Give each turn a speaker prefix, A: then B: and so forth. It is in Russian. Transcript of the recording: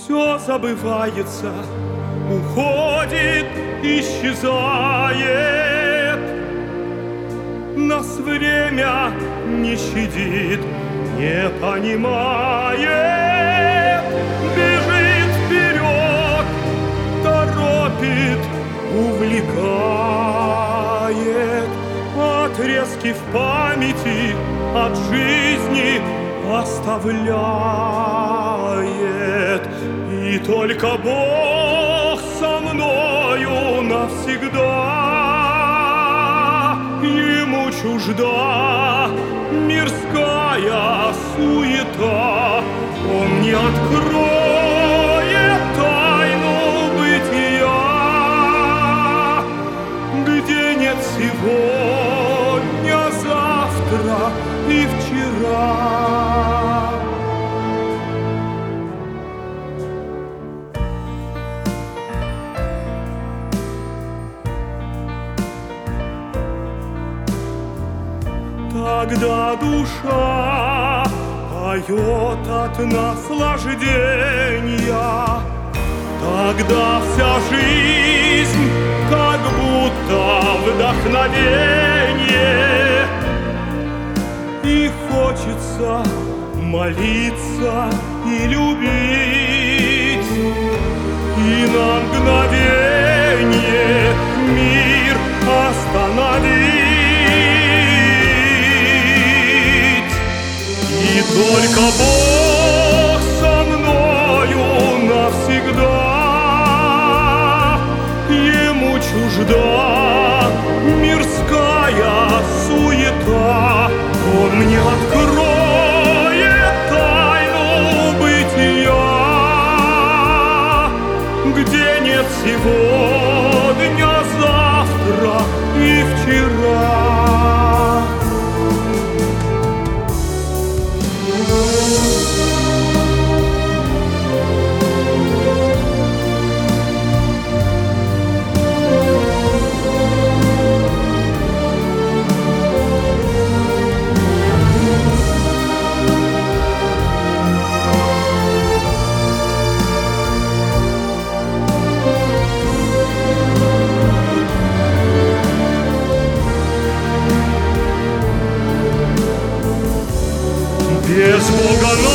A: все забывается, уходит, исчезает. Нас время не щадит, не понимает. Бежит вперед, торопит, увлекает. Отрезки в памяти от жизни оставляет. И только Бог со мною навсегда. Ему чужда мирская суета. Он не откроет тайну бытия, где нет сегодня, завтра и вчера. Когда душа поет от наслаждения, тогда вся жизнь как будто вдохновение. И хочется молиться и любить, и на мгновение мир остановить. И только Бог со мною навсегда. Ему чужда мирская суета. Он мне откроет тайну бытия, где нет сегодня, завтра и вчера. Без Бога